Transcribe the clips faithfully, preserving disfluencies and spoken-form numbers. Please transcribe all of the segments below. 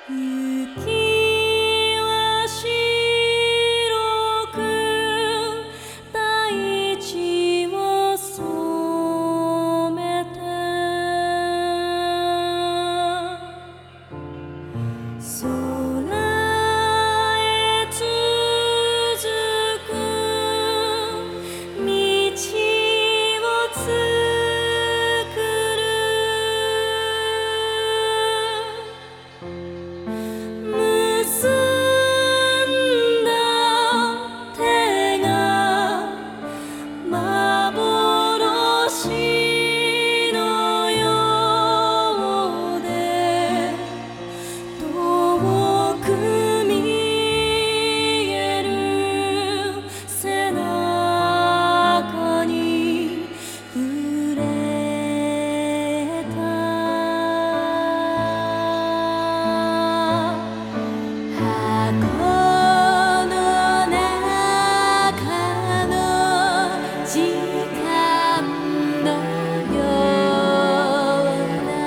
雪は白く大地を染めて空へ続く道を作る結んだ手が幻のようで遠く見える背中に触れた箱の中の時間のような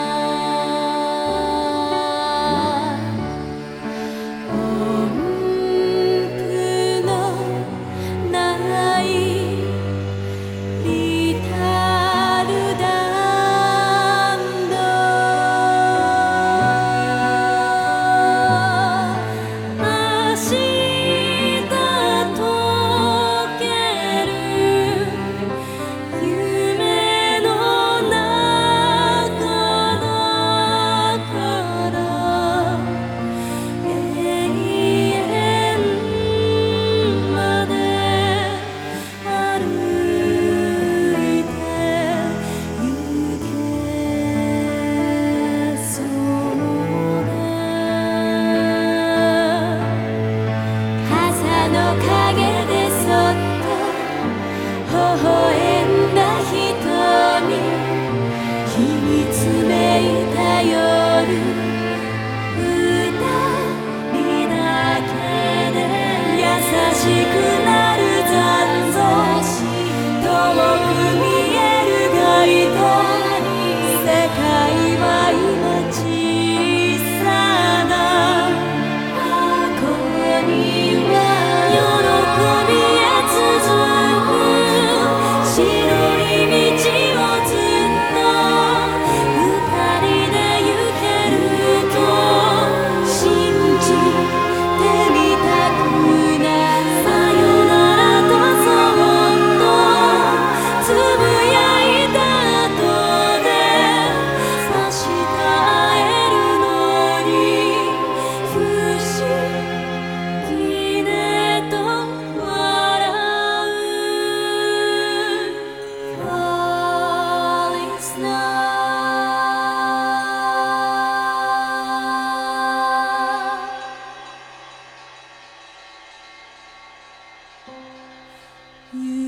音符のないリタルダンド明日溶ける夢の中だから永遠まで歩いて行けそうね傘の陰でそっと微笑んだ瞳秘密めいた夜二人だけで優しくなる残像遠く見える街灯世界は今小さなここには喜びへ続く白い道をずっと二人で行けると信じてみたくなさよならとそっとつぶやいた後で明日会えるのに不思議ねと笑う Falling snow 雪